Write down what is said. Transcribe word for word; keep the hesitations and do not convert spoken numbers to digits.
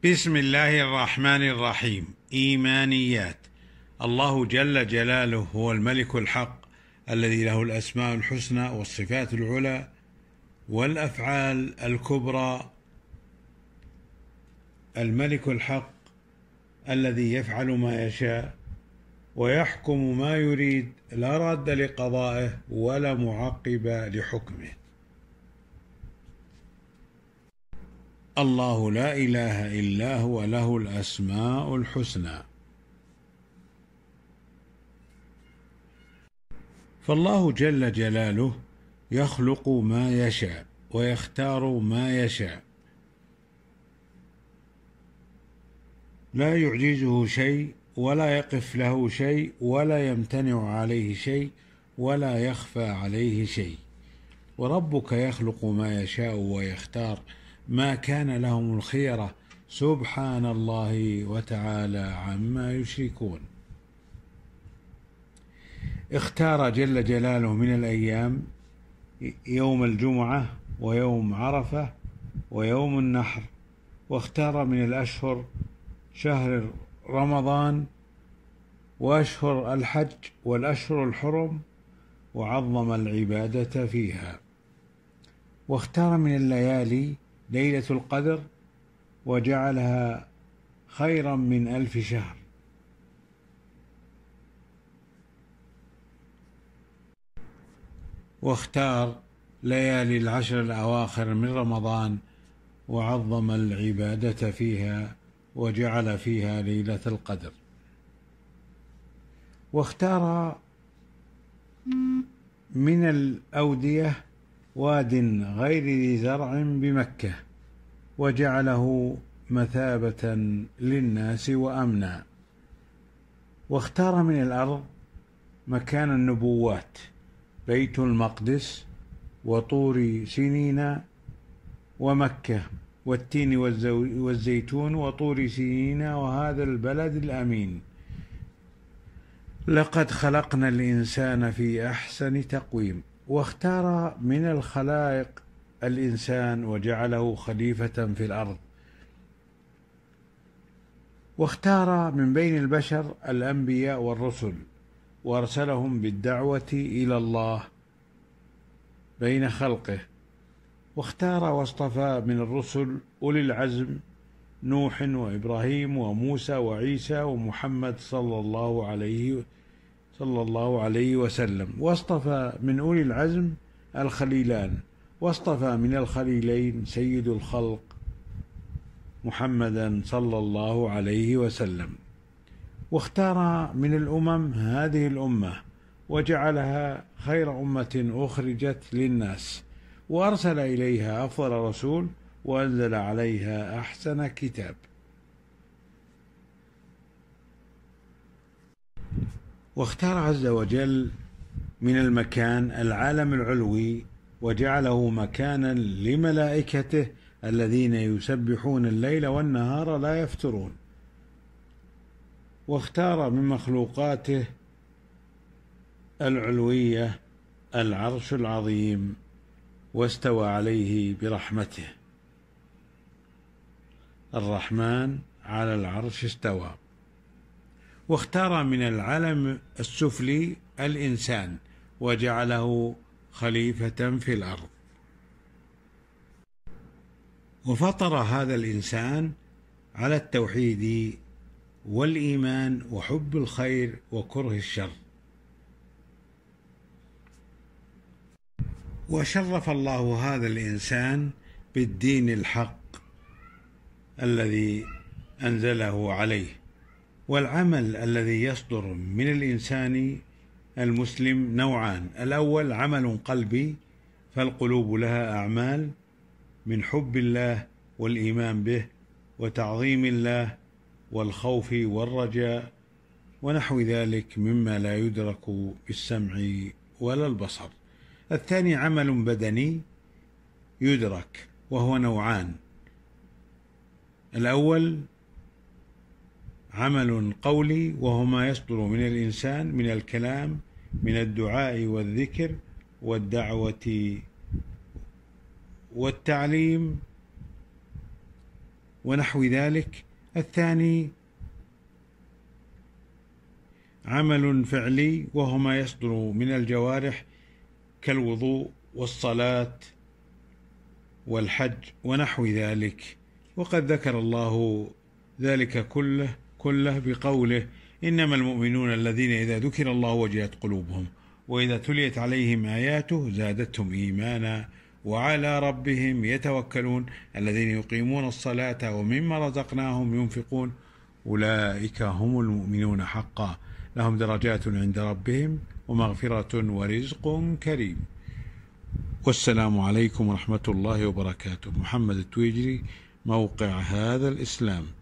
بسم الله الرحمن الرحيم. إيمانيات. الله جل جلاله هو الملك الحق الذي له الأسماء الحسنى والصفات العلى والأفعال الكبرى. الملك الحق الذي يفعل ما يشاء ويحكم ما يريد، لا راد لقضائه ولا معقب لحكمه. الله لا إله إلا هو، له الأسماء الحسنى. فالله جل جلاله يخلق ما يشاء ويختار ما يشاء، لا يعجزه شيء ولا يقف له شيء ولا يمتنع عليه شيء ولا يخفى عليه شيء. وربك يخلق ما يشاء ويختار، ما كان لهم الخيرة، سبحان الله وتعالى عما يشركون. اختار جل جلاله من الأيام يوم الجمعة ويوم عرفة ويوم النحر، واختار من الأشهر شهر رمضان وأشهر الحج والأشهر الحرم، وعظم العبادة فيها. واختار من الليالي ليلة القدر وجعلها خيرا من ألف شهر. واختار ليالي العشر الأواخر من رمضان وعظم العبادة فيها وجعل فيها ليلة القدر. واختار من الأودية واد غير ذي زرع بمكة وجعله مثابة للناس وأمنا. واختار من الأرض مكان النبوات، بيت المقدس وطور سينين ومكة والتين والزيتون وطور سينين وهذا البلد الأمين. لقد خلقنا الإنسان في أحسن تقويم. واختار من الخلائق الإنسان وجعله خليفة في الأرض. واختار من بين البشر الأنبياء والرسل وأرسلهم بالدعوة إلى الله بين خلقه. واختار واصطفى من الرسل أولي العزم، نوح وإبراهيم وموسى وعيسى ومحمد صلى الله عليه صلى الله عليه وسلم. واصطفى من أولي العزم الخليلان، واصطفى من الخليلين سيد الخلق محمدا صلى الله عليه وسلم. واختار من الأمم هذه الأمة وجعلها خير أمة أخرجت للناس، وأرسل إليها أفضل رسول وأنزل عليها أحسن كتاب. واختار عز وجل من المكان العالم العلوي وجعله مكانا لملائكته الذين يسبحون الليل والنهار لا يفترون. واختار من مخلوقاته العلوية العرش العظيم واستوى عليه برحمته. الرحمن على العرش استوى. واختار من العالم السفلي الإنسان وجعله خليفة في الأرض. وفطر هذا الإنسان على التوحيد والإيمان وحب الخير وكره الشر. وشرف الله هذا الإنسان بالدين الحق الذي أنزله عليه. والعمل الذي يصدر من الإنسان المسلم نوعان: الأول عمل قلبي، فالقلوب لها أعمال من حب الله والإيمان به وتعظيم الله والخوف والرجاء ونحو ذلك مما لا يدرك بالسمع ولا البصر. الثاني عمل بدني يدرك، وهو نوعان: الأول عمل قولي وهو ما يصدر من الإنسان من الكلام، من الدعاء والذكر والدعوة والتعليم ونحو ذلك. الثاني عمل فعلي وهو ما يصدر من الجوارح كالوضوء والصلاة والحج ونحو ذلك. وقد ذكر الله ذلك كله كله بقوله: إنما المؤمنون الذين إذا ذكر الله وجلت قلوبهم وإذا تليت عليهم آياته زادتهم إيمانا وعلى ربهم يتوكلون الذين يقيمون الصلاة ومما رزقناهم ينفقون أولئك هم المؤمنون حقا لهم درجات عند ربهم ومغفرة ورزق كريم. والسلام عليكم ورحمة الله وبركاته. محمد التويجري، موقع هذا الإسلام.